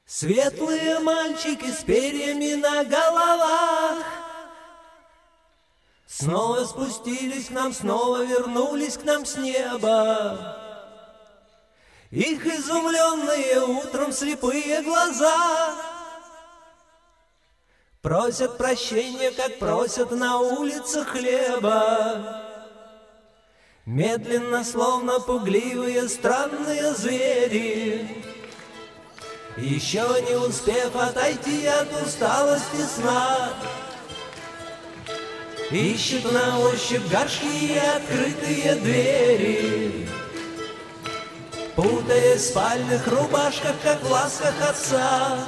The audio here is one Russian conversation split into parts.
Светлые мальчики с перьями на головах снова спустились к нам, снова вернулись к нам с неба. Их изумленные утром слепые глаза просят прощения, как просят на улицах хлеба. Медленно, словно пугливые странные звери, еще не успев отойти от усталости сна, ищет на ощупь горшки и открытые двери, путаясь в спальных рубашках, как в ласках отца.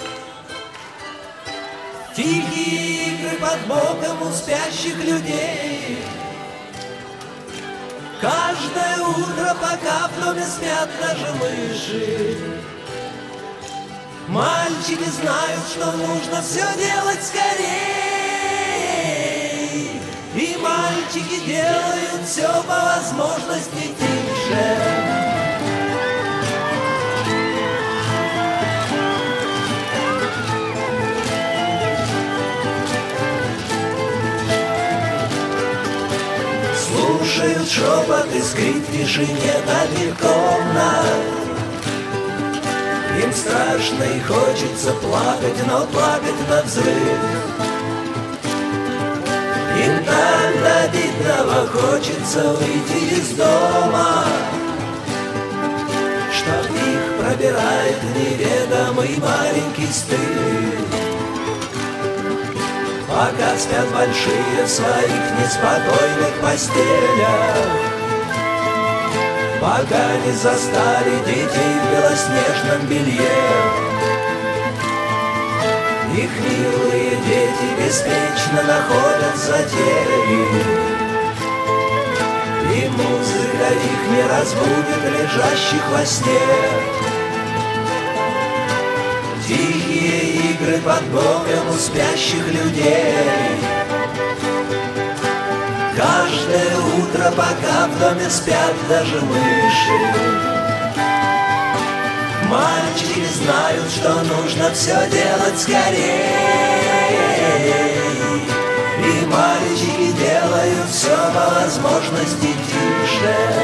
Тихие игры под боком у спящих людей. Каждое утро, пока в доме спят даже мыши, мальчики знают, что нужно все делать скорей. И мальчики делают все по возможности тише. Слушают шепот и скрип в тишине дальних комнат. Им страшно и хочется плакать, но плакать навзрыд. Им так до обидного хочется выйти из дома, что их пробирает неведомый маленький стыд. Пока спят большие в своих неспокойных постелях, пока не застали детей в белоснежном белье. Их милые дети беспечно находят затеи, и музыка их не разбудит лежащих во сне. Тихие игры под боком у спящих людей. Каждое утро, пока в доме спят даже мыши, мальчики знают, что нужно все делать скорей. И мальчики делают все по возможности тише.